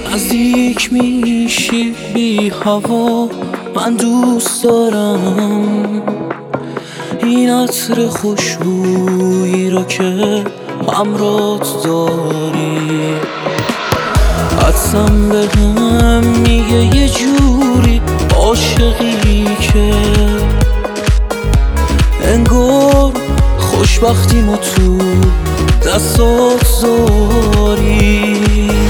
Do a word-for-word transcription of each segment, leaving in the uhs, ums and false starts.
نزدیک میشی بی هوا من دوست دارم، این عطر خوشبویی رو که همراهت داری. حدسم به هم میگه یه جوری عاشقی که انگار خوشبختیمو تو دستات داری.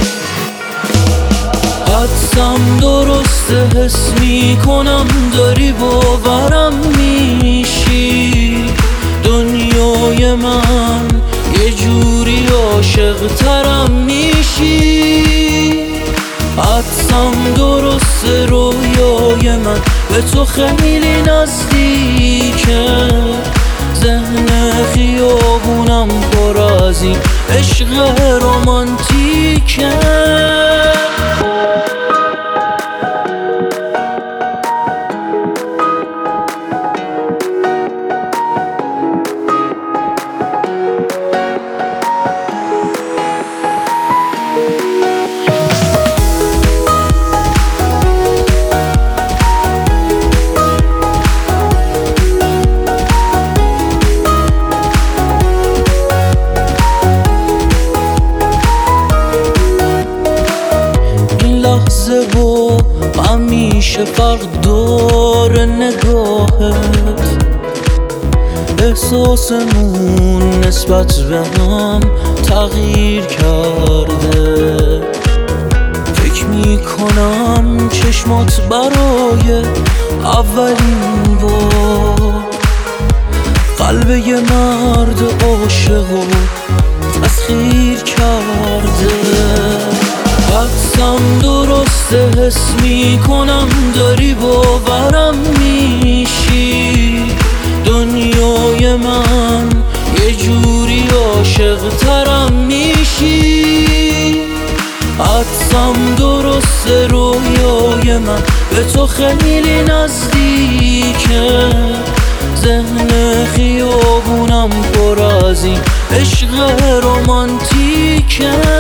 حدسم درسته، حس میکنم داری باورم میشی، دنیای من یه جوری عاشق ترم میشی. حدسم درسته، رویای من به تو خیلی نزدیکه، ذهن خیابونم پر از این عشق رمانتیکه. لحظه و همیشه فرق داره نگاهت، احساسمون نسبت به هم تغییر کرده. فکر میکنم چشمات برای اولین بار قلب یه مرد عاشقو تسخیر کرده. حدسم درسته، حس میکنم داری باورم میشی، دنیای من یه جوری عاشق ترم میشی. حدسم درسته، رویای من به تو خیلی نزدیکه، ذهن خیابونم پر از این عشق رمانتیکه.